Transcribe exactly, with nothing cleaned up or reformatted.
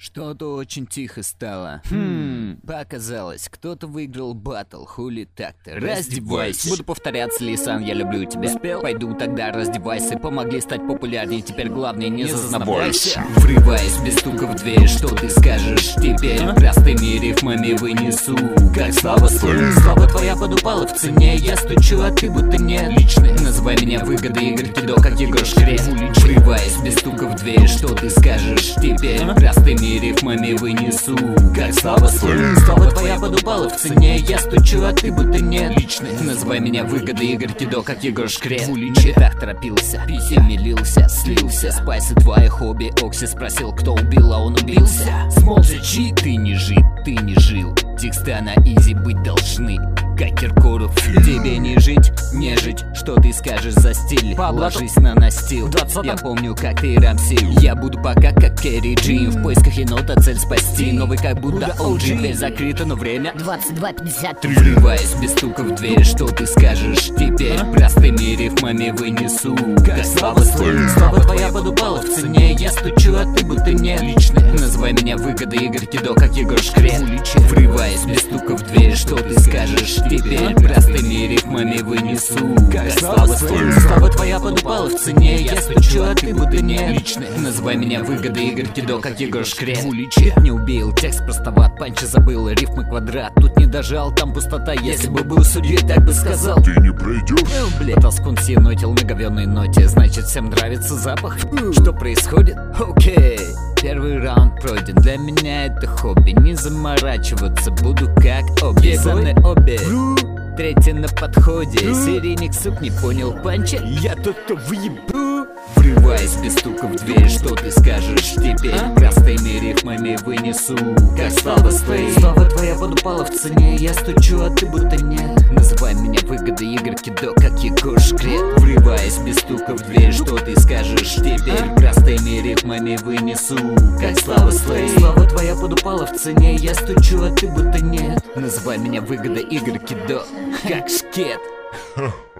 Что-то очень тихо стало. Хм, показалось, кто-то выиграл баттл, хули так-то. Раздевайся. Буду повторяться, Лисан, я люблю тебя. Успел? Пойду тогда раздевайся. Помогли стать популярнее, теперь главное не зазнавайся. Врываясь без стука в дверь, что ты скажешь теперь? Простыми рифмами вынесу, как слава свою. Слава твоя подупала в цене, я стучу, а ты будто не личный. Называй меня выгодой, Игорь Кидо, как Егор Шкрет. Врываясь без стука в дверь, что ты скажешь теперь? Простыми рифмами вынесу, как слава свою. Слава твоя подупала в цене, я стучу, а ты будто не личный. Называй меня выгодой, Игорь Кидо, как Егор Шкрет. На так торопился, писями лился, слился. Спайсы твои хобби, Окси спросил, кто убил, а он убился. Смолчи, ты не жив, ты не жил. Тексты на изи быть должны, как Киркоров. Тебе не жить, не жить, что ты скажешь за стиль? Ложись на настил, я помню, как ты рамсил. Я буду пока как Керри Джи, в поисках енота, цель спасти. Новый как будто о джи, дверь закрыта, но время двадцать два пятьдесят три. Врываясь без стука в дверь, что ты скажешь теперь? Простыми рифмами вынесу, как слава свою. Слава твоя подупала в цене, я стучу, а ты будто не личный. Называй меня выгодой, Игорь Кидо, как Егор Шкрет. Врываясь без стука в дверь, что ты скажешь теперь? Простыми рифмами вынесу, как слава свою. Слава твоя подупала в цене, я стучу, а ты будто не личный. Называй меня выгодой, Игорь Кидо, как Егор Шкрет. Не убил, текст простоват, панчи забыл, рифмы квадрат. Тут не дожал, там пустота, если бы был судьей, так бы сказал. Ты не пройдешь. Ну, блядь, тоскун синотил на говёной ноте, значит всем нравится запах. Что происходит? Окей. Первый раунд пройден, для меня это хобби. Не заморачиваться, буду как обе. Зоны обе, третий на подходе. Серийник, сук, не понял панча, я тот, кто выебу. Врываясь без стука в дверь, что ты скажешь теперь? Простыми рифмами вынесу, как слава своей. Слава твоя подупала в цене, я стучу, а ты будто нет. Называй меня выгодой, Игорь Кидо, как Егор Шкрет. Врываясь без стука в дверь, что ты скажешь теперь? Простыми рифмами вынесу, как слава своей. Слава твоя подупала в цене, я стучу, а ты будто нет. Называй меня выгодой, Игорь Кидо, как Шкет.